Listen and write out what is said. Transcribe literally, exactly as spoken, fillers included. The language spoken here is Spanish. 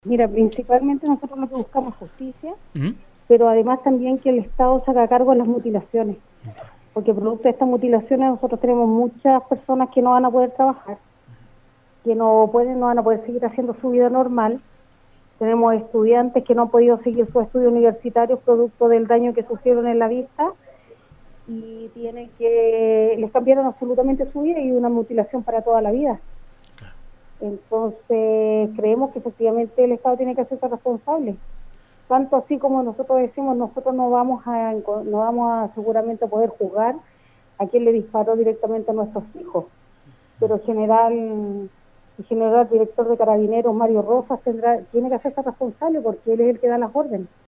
Mira, principalmente nosotros lo que buscamos es justicia, ¿Mm? pero además también que el Estado se haga cargo de las mutilaciones, porque producto de estas mutilaciones nosotros tenemos muchas personas que no van a poder trabajar, que no pueden, no van a poder seguir haciendo su vida normal. Tenemos estudiantes que no han podido seguir sus estudios universitarios producto del daño que sufrieron en la vista y tienen que, les cambiaron absolutamente su vida y una mutilación para toda la vida. Entonces creemos que efectivamente el Estado tiene que hacerse responsable. Tanto así como nosotros decimos, nosotros no vamos a, no vamos a seguramente poder juzgar a quien le disparó directamente a nuestros hijos, pero general, el general director de Carabineros, Mario Rosas, tendrá, tiene que hacerse responsable porque él es el que da las órdenes.